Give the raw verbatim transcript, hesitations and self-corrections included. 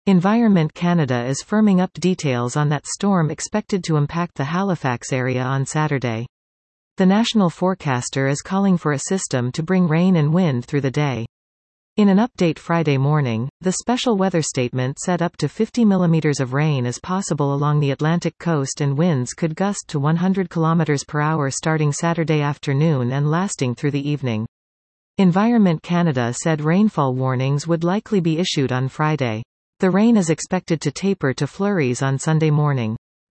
Environment Canada is firming up details on that storm expected to impact the Halifax area on Saturday. The national forecaster is calling for a system to bring rain and wind through the day. In an update Friday morning, the special weather statement said up to fifty millimeters of rain is possible along the Atlantic coast and winds could gust to one hundred kilometers per hour starting Saturday afternoon and lasting through the evening. Environment Canada said rainfall warnings would likely be issued on Friday. The rain is expected to taper to flurries on Sunday morning.